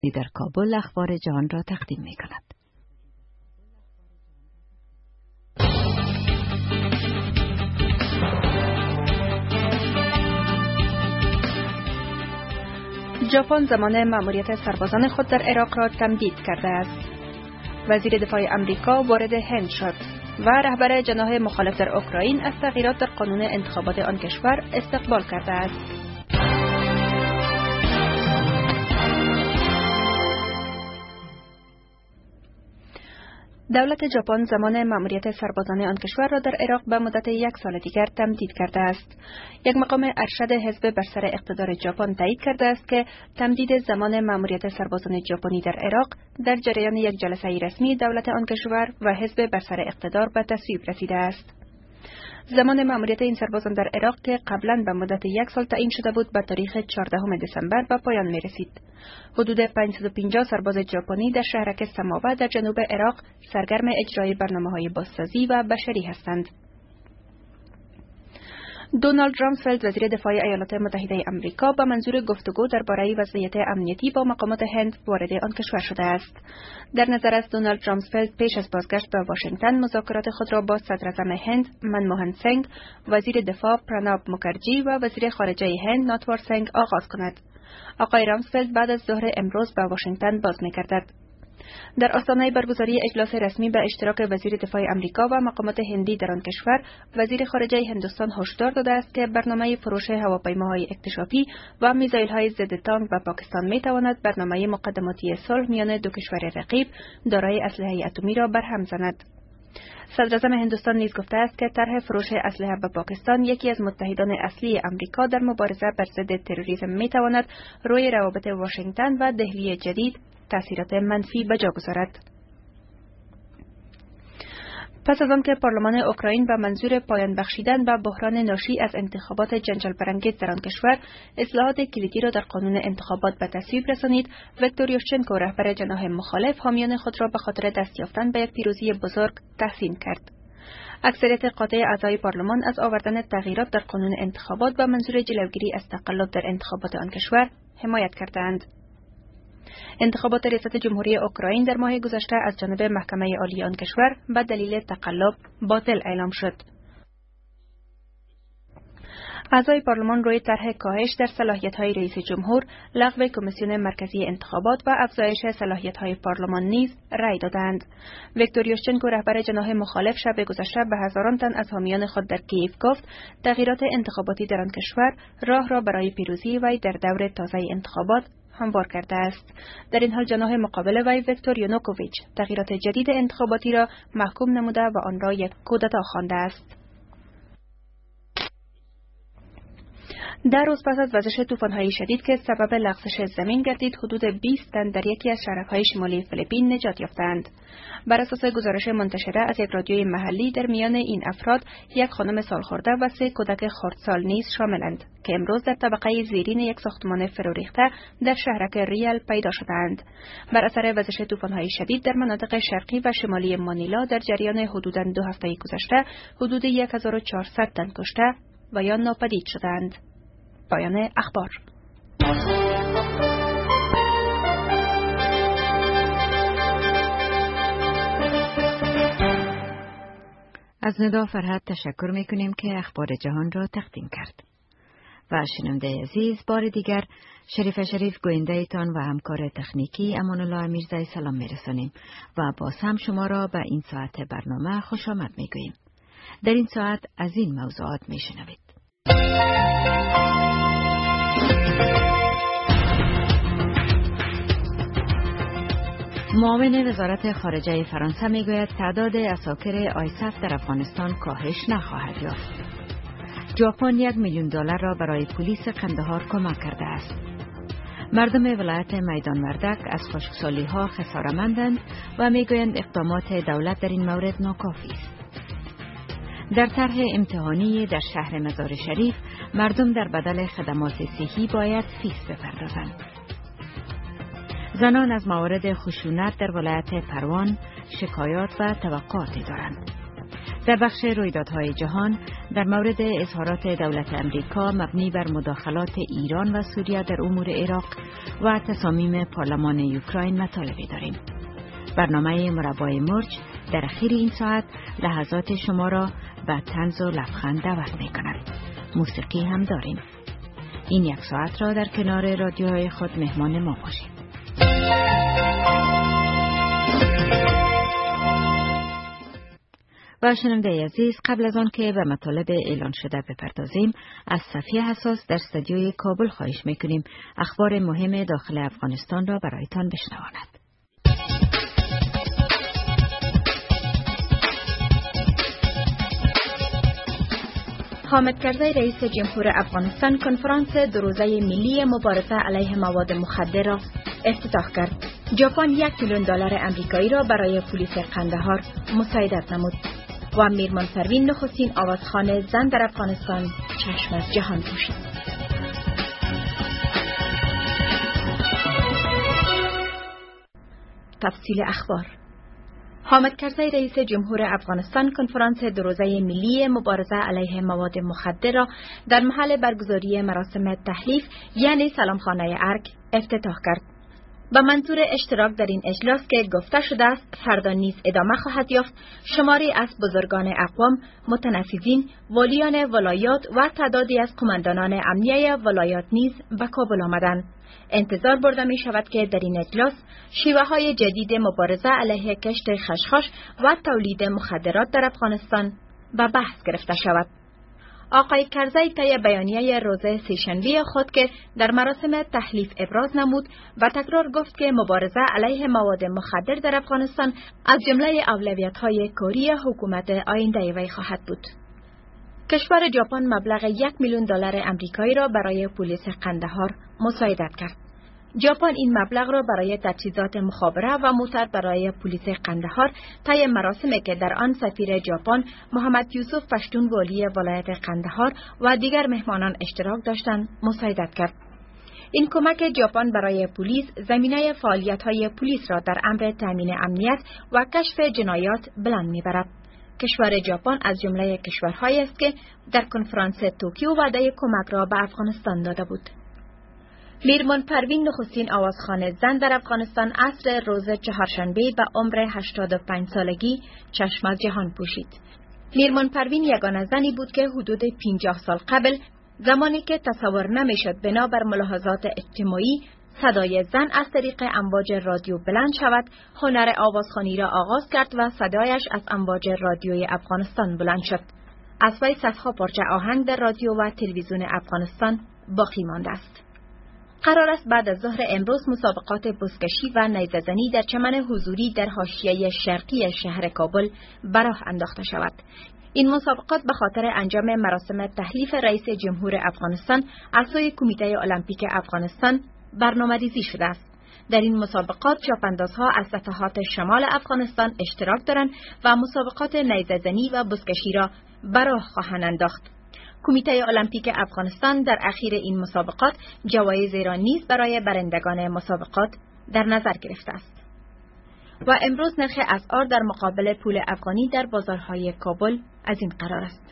در کابل اخبار جهان را تقدیم می کند. ژاپن زمان مأموریت سربازان خود در عراق را تمدید کرده است. وزیر دفاع آمریکا وارد هند شد و رهبر جناح مخالف در اوکراین از تغییرات در قانون انتخابات آن کشور استقبال کرده است. دولت ژاپن زمان مأموریت سربازان آن کشور را در عراق به مدت 1 سال دیگر تمدید کرده است. یک مقام ارشد حزب بر سر اقتدار ژاپن تایید کرده است که تمدید زمان مأموریت سربازان ژاپنی در عراق در جریان یک جلسه رسمی دولت آن کشور و حزب بر سر اقتدار به تصویب رسیده است. زمان مأموریت این سربازان در عراق که قبلا به مدت 1 سال تعیین شده بود به تاریخ 14 دسامبر به پایان می رسید. حدود 550 سرباز ژاپنی در شهرک سماوه در جنوب عراق سرگرم اجرای برنامه‌های بازسازی و بشری هستند. دونالد رامسفلد وزیر دفاع ایالات متحده آمریکا با منظور گفتگو درباره وضعیت امنیتی با مقامات هند وارد آن کشور شده است. در نظر است دونالد رامسفلد پیش از بازگشت به واشنگتن مذاکرات خود را با صدراعظم هند منموهن سینگ، وزیر دفاع پراناب مکرجی و وزیر خارجه هند ناتوار سینگ آغاز کند. آقای رامسفلد بعد از ظهر امروز به واشنگتن باز می‌گردد. در آستانه برگزاری اجلاس رسمی به اشتراک وزیر دفاع آمریکا و مقامات هندی در آن کشور، وزیر خارجه هندوستان هشدار داده است که برنامه فروش هواپیماهای اکتشافی و میزایل‌های ضد تانک به پاکستان می‌تواند برنامه مقدماتی صلح میان دو کشور رقیب دارای اسلحه اتمی را برهم زند. صدراعظم هندوستان نیز گفته است که طرح فروش اسلحه به پاکستان یکی از متحدان اصلی آمریکا در مبارزه بر ضد تروریسم می‌تواند روی روابط واشنگتن و دهلی جدید تأثیرات منفی به جا گذارد. پس از آنکه پارلمان اوکراین به منظور پایان بخشیدن به بحران ناشی از انتخابات جنجال برانگیز در آن کشور اصلاحات کلیدی را در قانون انتخابات به تصویب رسانید، ویکتور یوشچنکو رهبر جناح مخالف حامیان خود را به خاطر دست یافتن به یک پیروزی بزرگ تحسین کرد. اکثریت قاطع اعضای پارلمان از آوردن تغییرات در قانون انتخابات به منظور جلوگیری از تقلب در انتخابات آن کشور حمایت کردند. انتخابات ریاست جمهوری اوکراین در ماه گذشته از جانب محکمه عالی آن کشور به دلیل تقلب باطل اعلام شد. اعضای پارلمان روی طرح کاهش در صلاحیت‌های رئیس جمهور، لغو کمیسیون مرکزی انتخابات و افزایش صلاحیت‌های پارلمان نیز رأی دادند. ویکتور یوشچنکو رهبر جناح مخالف شب گذشته به هزاران تن از حامیان خود در کیف گفت تغییرات انتخاباتی در آن کشور راه را برای پیروزی وی در دور تازه انتخابات هموار کرده است. در این حال جناح مقابل وی ویکتور یانوکوویچ تغییرات جدید انتخاباتی را محکوم نموده و آن را یک کودتا خوانده است. در روز پس از وزش طوفان‌های شدید که سبب لغزش زمین گردید، حدود 20 تن در یکی از شهرک‌های شمالی فیلیپین نجات یافتند. بر اساس گزارش منتشره از یک رادیوی محلی، در میان این افراد یک خانم سالخورده و 3 کودک خردسال نیز شاملند که امروز در طبقه زیرین یک ساختمان فروریخته در شهرک ریال پیدا شدند. بر اثر وزش طوفان‌های شدید در مناطق شرقی و شمالی مانیلا در جریان حدوداً 2 هفته گذشته حدود 1400 تن کشته و یا ناپدید شدند. پایان اخبار. از ندا فرهاد تشکر می‌کنیم که اخبار جهان را تقدیم کرد. و شنونده عزیز، بار دیگر شریف گوینده تان و همکار تکنیکی امان الله میرزایی سلام می‌رسانیم و باز هم شما را به این ساعت برنامه خوش آمد می‌گوییم. در این ساعت از این موضوعات می‌شنوید. معاون وزارت خارجه فرانسه میگوید تعداد اساکر آیسف در افغانستان کاهش نخواهد یافت. ژاپن $1 میلیون را برای پلیس قندهار کمک کرده است. مردم ولایت میدان وردک از خشکسالی‌ها خساره‌مندند و میگویند اقدامات دولت در این مورد ناکافی است. در طرح امتحانی در شهر مزار شریف، مردم در بدل خدمات صحی باید فیس بپردازند. زنان از موارد خشونت در ولایت پروان شکایات و توقعاتی دارند. در بخش رویدادهای جهان در مورد اظهارات دولت امریکا مبنی بر مداخلات ایران و سوریه در امور عراق و تصامیم پارلمان اوکراین مطالبی داریم. برنامه مربای مرج در اخیر این ساعت لحظات شما را به طنز و لبخند دعوت می کند. موسیقی هم داریم. این یک ساعت را در کنار رادیوهای خود مهمان ما باشید. و شنونده عزیز، قبل از آن که به مطالب اعلان شده بپردازیم، از صفیه حساس در استودیوی کابل خواهش میکنیم اخبار مهم داخل افغانستان را برایتان بشنواند. حامد کرزی رئیس جمهور افغانستان کنفرانس دو روزه ملی مبارزه علیه مواد مخدر را افتتاح کرد. ژاپن $1 میلیون آمریکایی را برای پلیس قندهار مساعدت نمود. و میرمان پروین نخستین آوازخوان زن در افغانستان چشم از جهان پوشید. تفصیل اخبار. حامد کرزی رئیس جمهور افغانستان کنفرانس دو روزه ملی مبارزه علیه مواد مخدر را در محل برگزاری مراسم تحلیف یعنی سلامخانه ارگ افتتاح کرد. به منظور اشتراک در این اجلاس که گفته شده است فردا نیز ادامه خواهد یافت، شماری از بزرگان اقوام، متنفذین، والیان ولایات و تعدادی از قماندانان امنیه ولایات نیز به کابل آمدند. انتظار برده می شود که در این اجلاس شیوه های جدید مبارزه علیه کشت خشخاش و تولید مخدرات در افغانستان به بحث گرفته شود. آقای کرزی طی بیانیه روز سه‌شنبه خود که در مراسم تحلیف ابراز نمود و تکرار گفت که مبارزه علیه مواد مخدر در افغانستان از جمله اولویت‌های کاری حکومت آینده وی خواهد بود. کشور ژاپن مبلغ $1 میلیون آمریکایی را برای پلیس قندهار مساعدت کرد. ژاپن این مبلغ را برای تجهیزات مخابره و موتر برای پلیس قندهار طی مراسمی که در آن سفیر ژاپن محمد یوسف پشتون والی ولایت قندهار و دیگر مهمانان اشتراک داشتند مساعدت کرد. این کمک ژاپن برای پلیس زمینه فعالیت‌های پلیس را در امر تامین امنیت و کشف جنایات بلند می‌برد. کشور ژاپن از جمله کشورهایی است که در کنفرانس توکیو وعده کمک را به افغانستان داده بود. میرمان پروین نخستین آوازخوان زن در افغانستان عصر روز چهارشنبه به عمر 85 سالگی چشم از جهان پوشید. میرمان پروین یگانه زنی بود که حدود 50 سال قبل، زمانی که تصور نمیشد بنابر ملاحظات اجتماعی صدای زن از طریق امواج رادیو بلند شود، هنر آوازخوانی را آغاز کرد و صدایش از امواج رادیوی افغانستان بلند شد. از وی صدها پارچه آهنگ در رادیو و تلویزیون افغانستان باقی مانده است. قرار است بعد از ظهر امروز مسابقات بزکشی و نیزه‌زنی در چمن حضوری در حاشیه شرقی شهر کابل به راه انداخته شود. این مسابقات به خاطر انجام مراسم تحلیف رئیس جمهور افغانستان از سوی کمیته المپیک افغانستان برنامه‌ریزی شده است. در این مسابقات چاپاندازها از صفحات شمال افغانستان اشتراک دارند و مسابقات نیزه‌زنی و بزکشی را به راه خواهند انداخت. کمیته المپیک افغانستان در اخیر این مسابقات جوایز را نیز برای برندگان مسابقات در نظر گرفته است. و امروز نرخ اسعار در مقابل پول افغانی در بازارهای کابل از این قرار است: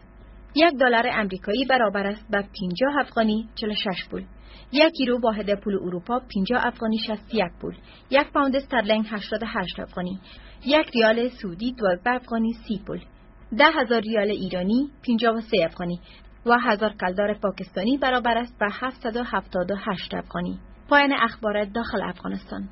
$1 آمریکایی برابر است به 50 افغانی 46 پول. 1 یورو واحد پول اروپا 50 افغانی 61 پول. 1 پوند استرلینگ 88 افغانی. 1 ریال سعودی 12 افغانی 30 پول. 10,000 ریال ایرانی 53 افغانی و 1000 کلدار پاکستانی برابر است به 778 افغانی. پایان اخبار داخل افغانستان.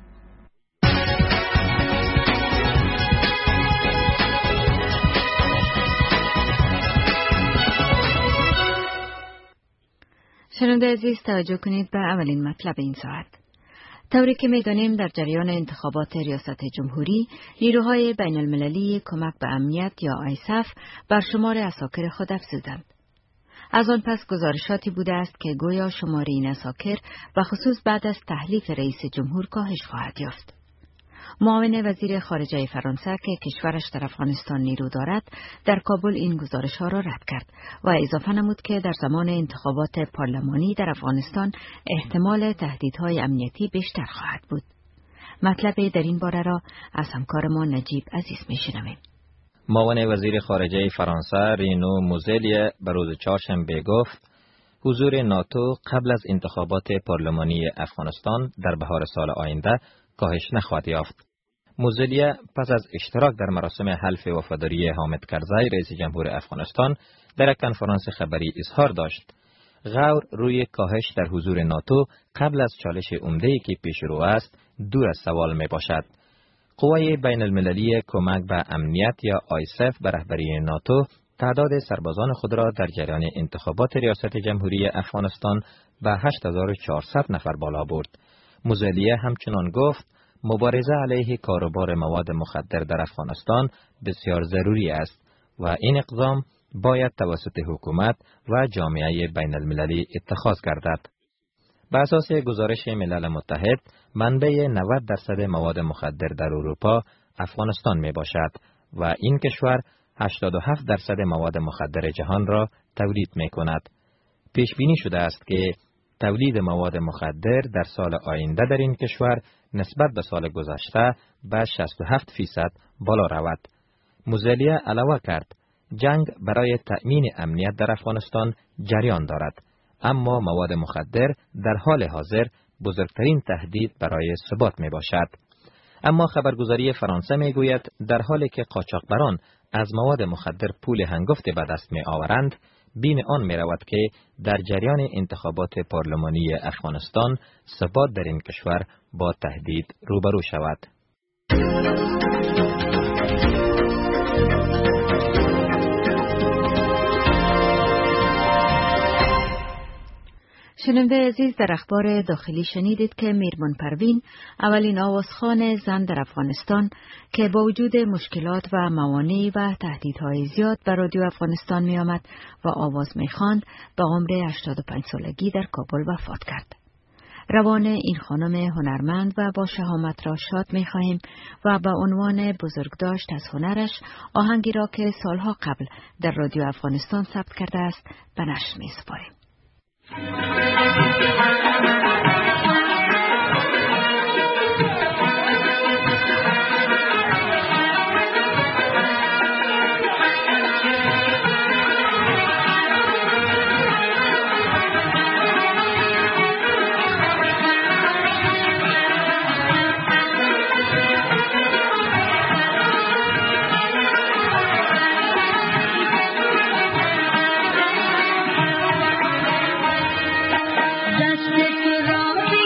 شنونده عزیز، توجه کنید به اولین مطلب این ساعت. طوری که می‌دانیم در جریان انتخابات ریاست جمهوری، نیروهای بین المللی کمک به امنیت یا آیسف بر شمار عساکر خود افزودند. از آن پس گزارشاتی بوده است که گویا شمار این عساکر و خصوص بعد از تحلیف رئیس جمهور کاهش خواهد یافت. معاون وزیر خارجه فرانسه که کشورش در افغانستان نیرو دارد، در کابل این گزارش‌ها را رد کرد و اضافه نمود که در زمان انتخابات پارلمانی در افغانستان احتمال تهدیدهای امنیتی بیشتر خواهد بود. مطلب در این باره را از همکار ما نجیب عزیز می‌شنویم. معاون وزیر خارجه فرانسه رینو موزلیه به روز چهارشنبه گفت حضور ناتو قبل از انتخابات پارلمانی افغانستان در بهار سال آینده کاهش نخواهد یافت. موزلیه پس از اشتراک در مراسم حلف وفاداری حامد کرزی رئیس جمهور افغانستان در یک کنفرانس خبری اظهار داشت غور روی کاهش در حضور ناتو قبل از چالش عمده‌ای که پیش رو است دور از سوال می باشد. قوای بین المللی کمک به امنیت یا آیسف به رهبری ناتو تعداد سربازان خود را در جریان انتخابات ریاست جمهوری افغانستان به 8400 نفر بالا برد. موزلیه همچنان گفت مبارزه علیه کاروبار مواد مخدر در افغانستان بسیار ضروری است و این اقدام باید توسط حکومت و جامعه بین المللی اتخاذ گردد. به اساس گزارش ملل متحد، منبع 90% مواد مخدر در اروپا افغانستان می باشد و این کشور 87% مواد مخدر جهان را تولید می کند. پیش بینی شده است که تولید مواد مخدر در سال آینده در این کشور نسبت به سال گذشته به 67% بالا رود. موزلیه علاوه کرد جنگ برای تأمین امنیت در افغانستان جریان دارد، اما مواد مخدر در حال حاضر بزرگترین تهدید برای ثبات می باشد. اما خبرگزاری فرانسه می گوید در حالی که قاچاقبران از مواد مخدر پول هنگفت به دست می آورند، بین آن می رود که در جریان انتخابات پارلمانی افغانستان ثبات در این کشور با تهدید روبرو شود. شنونده عزیز، در اخبار داخلی شنیدید که میرمن پروین اولین آوازخوان زن در افغانستان که با وجود مشکلات و موانع و تهدیدهای زیاد به رادیو افغانستان می آمد و آواز می خواند به عمر 85 سالگی در کابل وفات کرد. روان این خانم هنرمند و با شهامت را شاد می خواهیم و به عنوان بزرگداشت از هنرش آهنگی را که سالها قبل در رادیو افغانستان ثبت کرده است به نشر می سپاریم. Just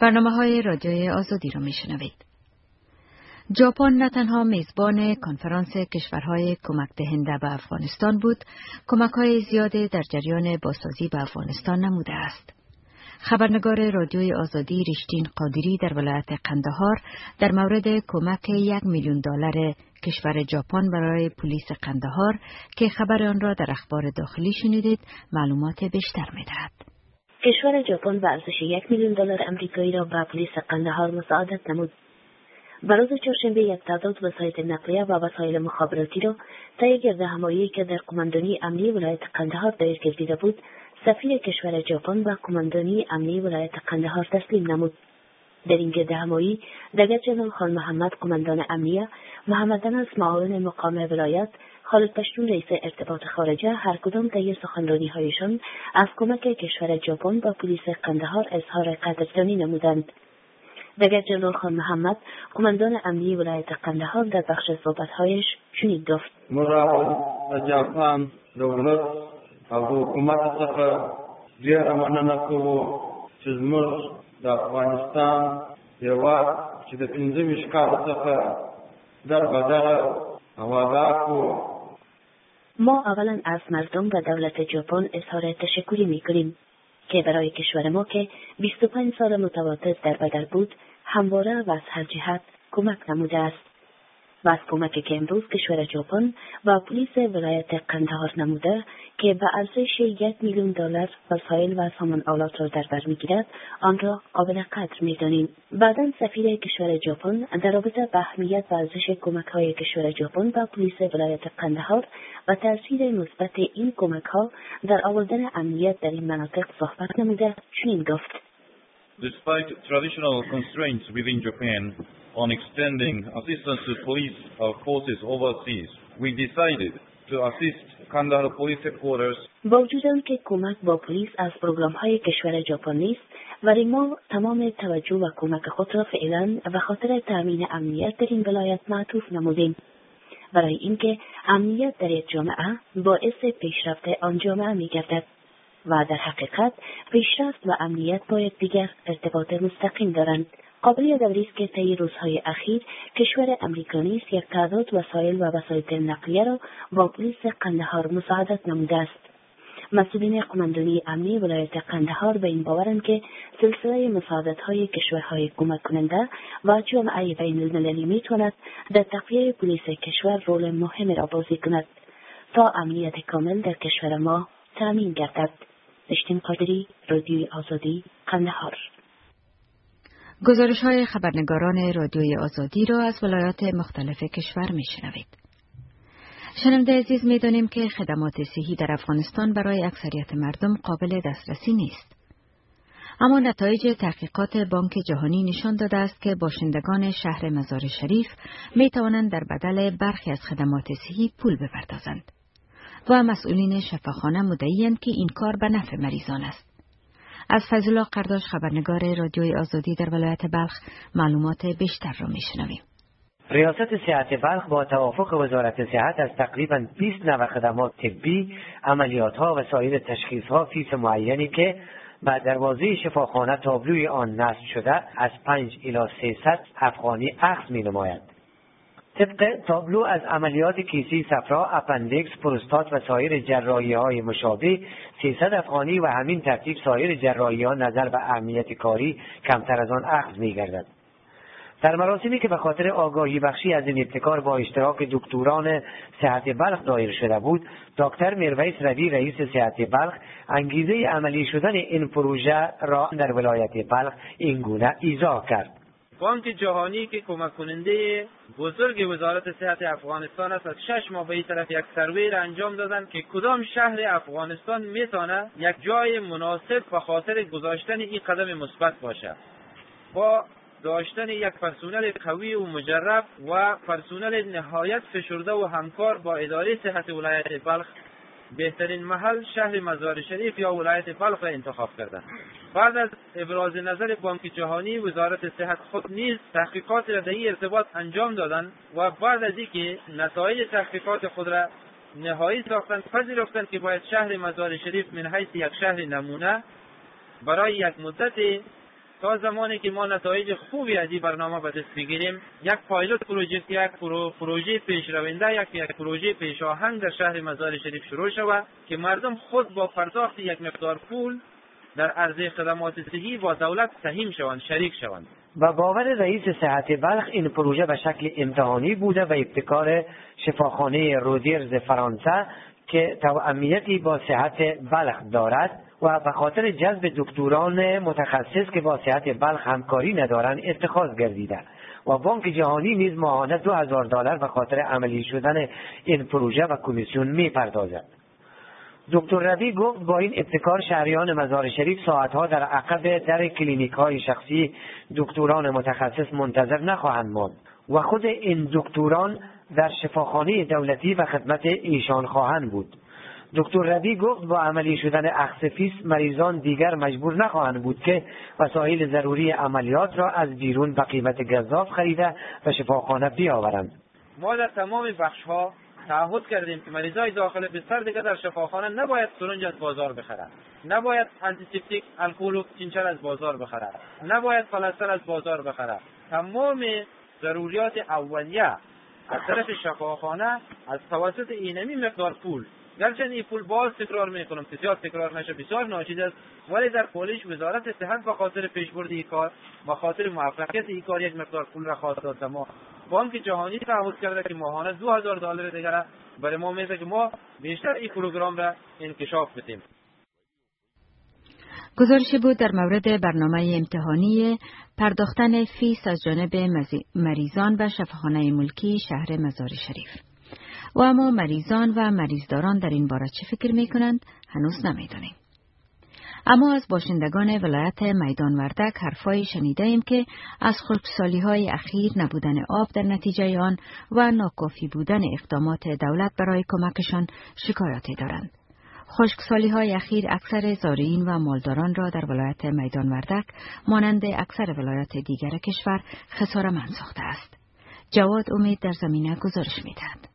برنامه‌های رادیوی آزادی را میشنوید. ژاپن نه تنها میزبان کنفرانس کشورهای کمک دهنده به افغانستان بود، کمک‌های زیادی در جریان بازسازی به افغانستان نموده است. خبرنگار رادیوی آزادی رشتین قادری در ولایت قندهار در مورد کمک $1,000,000 کشور ژاپن برای پلیس قندهار که خبر آن را در اخبار داخلی شنیدید، معلومات بیشتر می‌دهد. کشور ژاپن به ارزش $1,000,000 آمریکایی را به پلیس قندهار مساعدت نمود. به روز چهارشنبه یک تعداد وسایل نقلیه و وسایل مخابراتی را طی گردهمایی که در قماندانی امنی ولایت قندهار دایر گردیده بود، سفیر کشور ژاپن و قماندانی امنی ولایت قندهار تسلیم نمود. در این گردهمایی دگر جنرال خان محمد قماندان امنیه، محمد انس معاون مقام ولایت، خالد پشتون رئیس ارتباط خارجه هر کدام طی سخنرانی‌هایشان از کمک کشور ژاپن با پلیس قندهار اظهار قدردانی نمودند. دگر جنرال خان محمد قماندان امنی ولایت قندهار در بخش صحبت‌هایش چنین گفت: ژاپن دولت او حکومت څخه ډېره مننه کوو چې زموږ د افغانستان هېواد چې د 15 کال څخه در بدغه هواګاکو. ما اولا از مردم و دولت ژاپن اظهار تشکری می‌کنیم که برای کشور ما که 25 سال متواتر در بدر بود همواره و از هر جهت کمک نموده است و از کمکی که امروز کشور ژاپن و پلیس ولایت قندهار نموده که به ارزش $1,000,000 وسایل و سامان آلات را در بر میگیرد، آن را قابل قدر می‌دانیم. بعداً سفیر کشور ژاپن در رابطه با اهمیت و ارزش کمک‌های کشور ژاپن و پلیس ولایت قندهار و تاثیر مثبت این کمک‌ها در آوردن امنیت در این مناطق صحبت نموده چنین گفت: Despite traditional constraints within Japan on extending assistance to police forces overseas, we decided to assist Kandahar Police Headquarters. با وجود آنکه کمک با پلیس از پروگرام‌های کشور ژاپن نیست، ولی ما تمام توجه و کمک خود را فعلا به خاطر تامین امنیت در این ولایت معطوف نمودیم، برای اینکه امنیت در یک جامعه باعث پیشرفت آن جامعه می‌گردد و در حقیقت پیشرفت و امنیت با یکدیگر ارتباط مستقیم دارند. قابل یادآوری است که طی روزهای اخیر کشور امریکا نیز یک تعداد وسایل و وسایل نقلیه را با پلیس قندهار مساعدت نموده است. مسئولین قماندانی امنی ولایت قندهار به این باورند که سلسله مساعدت‌های کشورهای کمک کننده و جامعه بین‌المللی می‌تواند در تقویت پلیس کشور رول مهمی را بازی کند تا امنیت کامل در کشور ما تامین گردد. رشتین قادری، رادیوی آزادی، قندهار. گزارش‌های خبرنگاران رادیوی آزادی را از ولایات مختلف کشور می‌شنوید. شنونده عزیز، می‌دانیم که خدمات صحی در افغانستان برای اکثریت مردم قابل دسترسی نیست. اما نتایج تحقیقات بانک جهانی نشان داده است که باشندگان شهر مزار شریف می‌توانند در بدل برخی از خدمات صحی پول بپردازند و مسئولین شفاخانه مدعی‌اند که این کار به نفع مریضان است. از فضل قرداش خبرنگار رادیوی آزادی در ولایت بلخ معلومات بیشتر را می‌شنویم. ریاست صحت بلخ با توافق وزارت صحت از تقریباً 20 نوع خدمات طبی، عملیات‌ها و سایر تشخیص‌ها فیس معینی که به دروازه شفاخانه تابلوی آن نصب شده از 5 الی 300 افغانی اخذ می‌نماید. طبق تابلو از عملیات کیسه صفرا، اپندیکس، پروستات و سایر جراحی‌های مشابه 300 افغانی و همین ترتیب سایر جراحی‌ها نظر به اهمیت کاری کمتر از آن اخذ می‌گردد. در مراسمی که به خاطر آگاهی بخشی از این ابتکار با اشتراک دکتران صحت بلخ دایر شده بود، دکتر میرویس روی رئیس صحت بلخ انگیزه عملی شدن این پروژه را در ولایت بلخ این گونه ایضاح کرد. بانک جهانی که کمک کننده بزرگ وزارت صحت افغانستان است، از 6 ماه به این طرف یک سروی را انجام دادن که کدام شهر افغانستان میتونه یک جای مناسب به خاطر گذاشتن این قدم مثبت باشه. با داشتن یک پرسنل قوی و مجرب و پرسنل نهایت فشرده و همکار با اداره صحت ولایت بلخ، بهترین محل شهر مزار شریف یا ولایت بلخ را انتخاب کردند. بعد از ابراز نظر بانک جهانی، وزارت صحت خود نیز تحقیقات را در این ارتباط انجام دادند و بعد از اینکه نتایج تحقیقات خود را نهایی ساختند، پذیرفتند که باید شهر مزار شریف من حیث یک شهر نمونه برای یک مدت تا زمانی که ما نتایج خوبی از این برنامه به دست بگیریم، یک پایلوت پروژه، یک پروژه پیشرونده، یک پروژه پیشاهنگ در شهر مزار شریف شروع شود که مردم خود با پرداخت یک مقدار پول در عرضه خدمات صحی با دولت سهیم شوند، شریک شوند. و باور رئیس صحت بلخ این پروژه به شکل امتحانی بوده و ابتکار شفاخانه رودیرز فرانسه که توأمیتی با صحت بلخ دارد و به خاطر جذب دکتران متخصص که با صحت بلخ همکاری ندارند اتخاذ گردیده و بانک جهانی نیز ماهانه $2000 به خاطر عملی شدن این پروژه و کمیسیون میپردازد. دکتر ربی گفت با این ابتکار شهریان مزار شریف ساعتها در عقب در کلینیک های شخصی دکتران متخصص منتظر نخواهند ماند و خود این دکتران در شفاخانه دولتی و خدمت ایشان خواهند بود. دکتر ربی گفت با عملی شدن اخذ فیس مریضان دیگر مجبور نخواهند بود که وسایل ضروری عملیات را از بیرون به قیمت گزاف خریده و شفاخانه بیاورند. ما در تمام بخش‌ها تعهد کردیم که مریضای داخل بستر دیگر در شفاخانه نباید سرنج از بازار بخرند، نباید آنتیسپتیک الکل و چینچر از بازار بخرند، نباید پلاستر از بازار بخرند. تمام ضروریات اولیه از طرف شفاخانه از توسط اینمی مقدار پول، گرچه این پول باز تکرار میکنم بسیار تکرار نشه، بسیار ناچیز است، ولی در پولیش وزارت صحت به خاطر پیشبرد این کار، به خاطر موفقیت این کار یک مقدار پول را خواست داد. ما بانک جهانی تعهد کرده که ماهانه $2000 دیگر برای ما میده که ما بیشتر این پروگرام را انکشاف بدیم. گزارشی بود در مورد برنامه امتحانی پرداختن فیس از جانب مریضان و شفاخانه ملکی شهر مزار شریف. و اما مریضان و مریضداران در این باره چه فکر می کنند هنوز نمیدانیم. اما از باشندگان ولایت میدان وردک حرفایی شنیده ایم که از خشکسالی‌های اخیر نبودن آب در نتیجه آن و ناکافی بودن اقدامات دولت برای کمکشان شکایاتی دارند. خشکسالی‌های اخیر اکثر زارعین و مالداران را در ولایت میدان وردک مانند اکثر ولایات دیگر کشور خساره‌مند ساخته است. جواد امید در زمینه گزارش می‌دهد.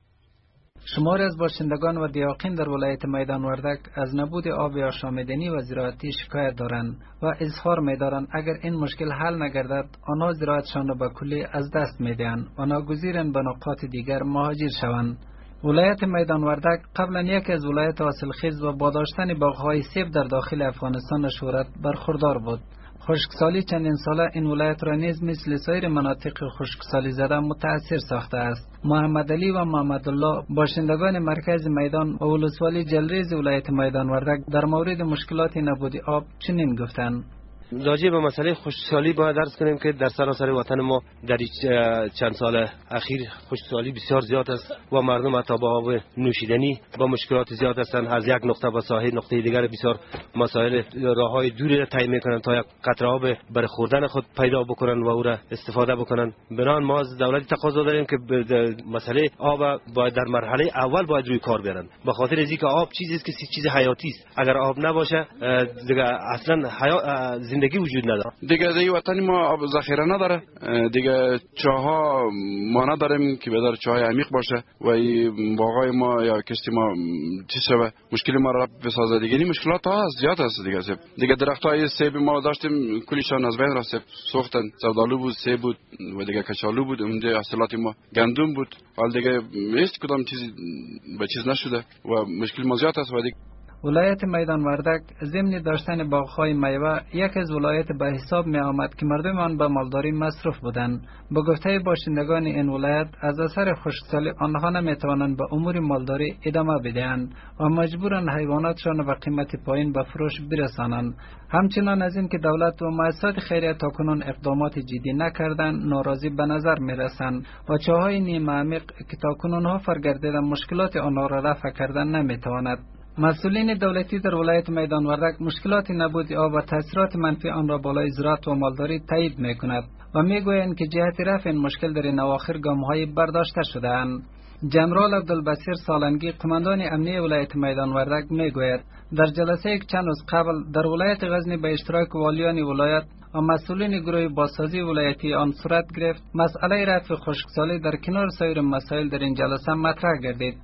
شماری از باشندگان و دیاقین در ولایت میدان وردک از نبود آب آشامیدنی و زراعتی شکایت دارند و اظهار می‌دارند اگر این مشکل حل نگردد آنها زراعتشان را به کلی از دست می‌دهند و ناگزیرند به نقاط دیگر مهاجر شوند. ولایت میدان وردک قبلا یکی از ولایت حاصلخیز و با داشتن باغ‌های سیب در داخل افغانستان شهرت برخوردار بود. خشکسالی چندین ساله این ولایت را نیز مثل سایر مناطق خشکسالی زده متأثر ساخته است. محمد علی و محمد الله باشندگان مرکز میدان و ولسوالی جلریز ولایت میدان وردک در مورد مشکلات نبود آب چنین گفتند: راجع به مسئله خشکسالی باید عرض کنیم که در سراسر وطن ما در چند سال اخیر خشکسالی بسیار زیاد است و مردم حتی با آب نوشیدنی با مشکلات زیاد هستند. از یک نقطه به ساحل نقطه دیگر بسیار مسائل راههای دوری را طی می‌کنند تا یک قطره آب برای خوردن خود پیدا بکنند و او را استفاده بکنند. بنابراین ما از دولت تقاضا داریم که مسئله آب باید در مرحله اول باید روی کار بیارند، به خاطر اینکه آب چیزی است که چیز حیاتی است. اگر آب نباشه دیگه اصلا زندگی وجود نداره. دیگه در وطن ما آب ذخیره نداره، دیگه چاها ما نداریم که بدار چاهای عمیق باشه و باغای ما یا کشتی ما چیز شوه مشکل ما را بسازه. دیگه مشکلات ها زیاد است. دیگه درخت های سیب ما داشتیم کلیشان از بین رفت، سوختن. سودالو بود، سیب بود و دیگه کچالو بود. اون دیگه حاصلات ما گندم بود، حال دیگه هیچ کدام چیز به چیز نشده و مشکل ما زیاد است. و دیگه ولایت میدان وردک ضمن داشتن باغ‌های میوه یک از ولایت به حساب می آمد که مردم آن به مالداری مصروف بودند. با گفته باشندگان این ولایت از اثر خشکسالی آنها نمی توانند به امور مالداری ادامه بدهند و مجبورند حیواناتشان به قیمت پایین به فروش برسانند. همچنان از این که دولت و مؤسسات خیریه تاکنون اقدامات جدی نکردند ناراضی به نظر می رسند و چاهای نیمه عمیق که تاکنون حفر گردیده مشکلات آنها را رفع کردن نمی تواند. مسئولین دولتی در ولایت میدان وردک مشکلات نبود آب و تاثیرات منفی آن را بالای زراعت و مالداری تایید می‌کند و میگویند که جهت رفع این مشکل در این اواخر گام‌های برداشته شده‌اند. جنرال عبدالبصیر سالنگی قماندان امنیه ولایت میدان وردک میگوید در جلسه چند روز قبل در ولایت غزنی به اشتراک والیان ولایت و مسئولین گروه بازسازی ولایتی آن صورت گرفت. مسئله رفع خشکسالی در کنار سایر مسائل در این جلسه مطرح گردید.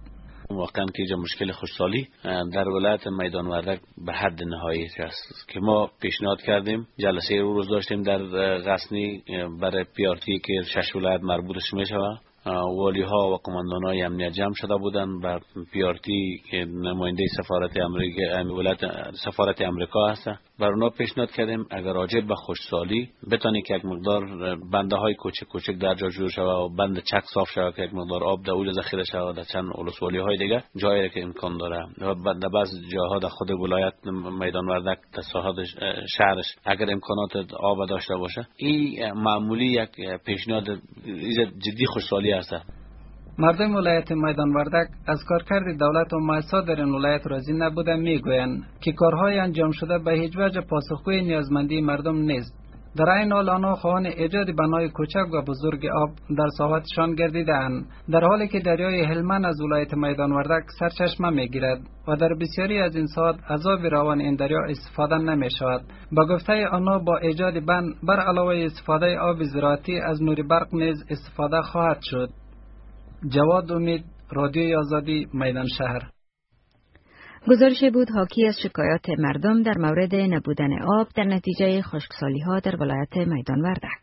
واقعا که اینجا مشکل خوشحالی در ولایت میدان وردک به حد نهایی است که ما پیشنهاد کردیم. جلسه روز داشتیم در غزنی برای پیارتی که 6 ولایت مربوطش میشه. والی ها و قماندان های امنیت جمع شده بودند و پیارتی که نماینده سفارت امریکا ولایت سفارت امریکا هست بر اونا پیشنهاد کردیم اگر راجع به خوشسالی بتونی که یک مقدار بنده های کوچک در جا جور شود و بند چک صاف شود که یک مقدار آب در اونجا ذخیره شود در چند ولسوالی های دیگه جایی که امکان داره و در بعض جاها در خود ولایت میدان وردک در ساحات شهرش اگر امکانات آب داشته باشه این معمولی یک پیشنهاد جدی خوشسالی است. مردم ولایت میدان وردک از کارکرد دولت و مؤسسات در این ولایت راضی نبوده میگویند که کارهای انجام شده به هیچ وجه پاسخگوی نیازمندی مردم نیست. در این حال آنها خواهان ایجاد بنای کوچک و بزرگ آب در ساحاتشان گردیده‌اند، در حالی که دریای هلمند از ولایت میدان وردک سرچشمه میگیرد و در بسیاری از این ساحات از آب روان این دریا استفاده نمی شود. با گفته آنها با ایجاد بند بر علاوه استفاده آب زراعتی از نور برق نیز استفاده خواهد شد. جواد امید، رادیوی آزادی، میدان شهر. گزارش بود حاکی از شکایات مردم در مورد نبودن آب در نتیجه خشکسالی ها در ولایت میدان وردک.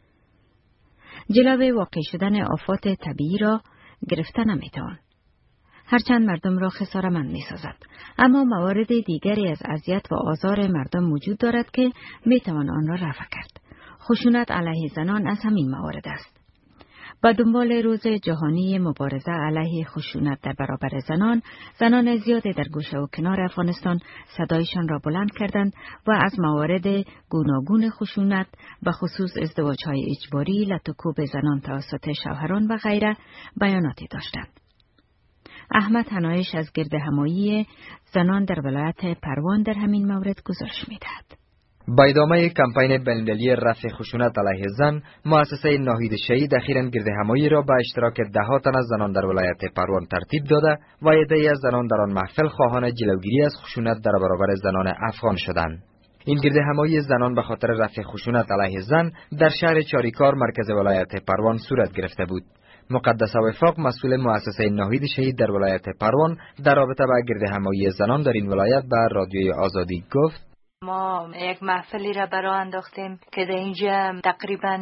جلوه واقع شدن آفات طبیعی را گرفته نمیتوان. هرچند مردم را خساره‌مند میسازد، اما موارد دیگری از اذیت و آزار مردم وجود دارد که میتوان آن را رفع کرد. خشونت علیه زنان از همین موارد است. با دنبال روز جهانی مبارزه علیه خشونت در برابر زنان زیادی در گوشه و کنار افغانستان صدایشان را بلند کردند و از موارد گوناگون خشونت به خصوص ازدواج‌های اجباری، لطوکوب زنان توسط شوهران و غیره بیاناتی داشتند. احمد حنایش از گردهمایی زنان در ولایت پروان در همین مورد گزارش می‌دهد. با ادامه کمپین بین‌المللی رفع خشونت علیه زن، مؤسسه ناهید شهید اخیراً گردهمایی را به اشتراک 10 تن از زنان در ولایت پروان ترتیب داده و عده‌ای از زنان در آن محفل خواهان جلوگیری از خشونت در برابر زنان افغان شدند. این گردهمایی زنان به خاطر رفع خشونت علیه زن در شهر چاریکار مرکز ولایت پروان صورت گرفته بود. مقدس وفاق مسئول مؤسسه ناهید شهید در ولایت پروان در رابطه با گردهمایی زنان در این ولایت به رادیوی آزادی گفت: ما یک محفلی را برای انداختیم که در اینجا تقریبا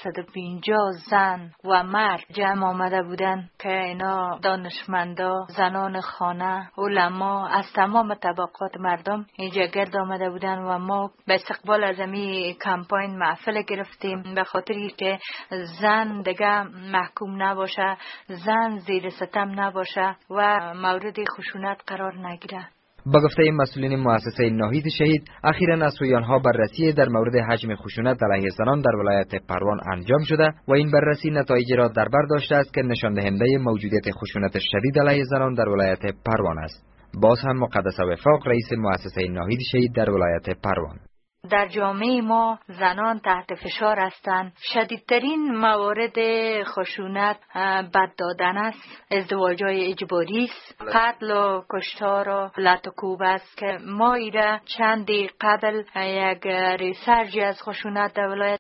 150 زن و مرد جمع آمده بودند که اینا دانشمندا، زنان خانه، علما از تمام طبقات مردم اینجا گرد آمده بودند و ما به استقبال از این کمپین محفل گرفتیم به خاطری که زن دیگه محکوم نباشه، زن زیر ستم نباشه و مورد خشونت قرار نگیره. با گفته مسئولین مؤسسه ناهید شهید، اخیراً از سوی آنها بررسی در مورد حجم خشونت علیه زنان در ولایت پروان انجام شده و این بررسی نتایج را در بر داشته است که نشان دهنده موجودیت خشونت شدید علیه زنان در ولایت پروان است. باز هم مقدس وفاق رئیس مؤسسه ناهید شهید در ولایت پروان: در جامعه ما زنان تحت فشار هستند. شدیدترین موارد خشونت بد دادن است، ازدواج‌های اجباری است، قتل و کشتار و لطوکوب است که ما ایره چندی قبل یک ریسرچ از خشونت در ولایت